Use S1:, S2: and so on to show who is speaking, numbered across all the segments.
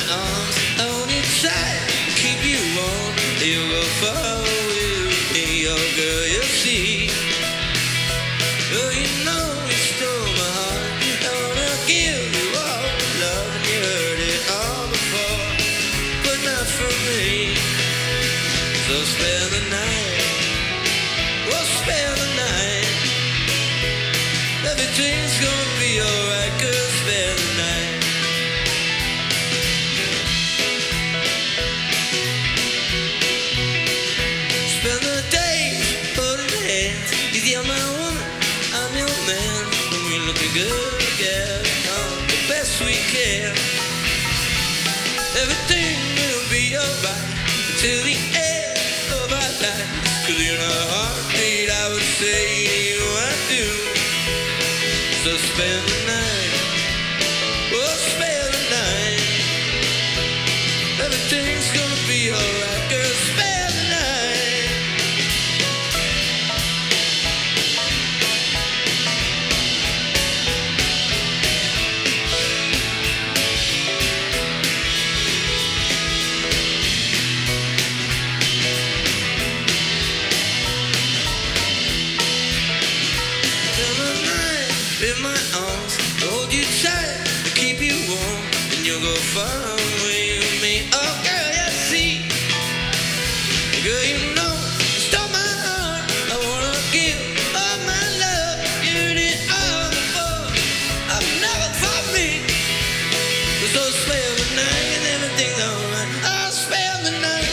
S1: arms, hold you tight, keep you warm. You'll go far with me, oh girl, you see. Oh, you know you stole my heart. I wanna give you all the love, and you heard it all before, but not from me. So spare the night, oh spare the night. Everything's gonna be alright, girl, spare the night. Spend the day holding hands. You're my woman, I'm your man. And we looking good together, the best we can. Everything will be alright until the end of our life. 'Cause in a heartbeat I would say you I do. So spend the night, oh spare the night. Everything's gonna be alright, girl, spare the night. In my arms, hold you tight, keep you warm, and you'll go far with me. Oh girl, you see, girl, you know you stole my heart. I wanna give all my love. You did all before, I've never thought me. So spare the night and everything's alright. I'll spare the night.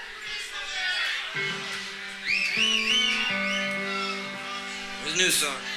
S1: There's a new song.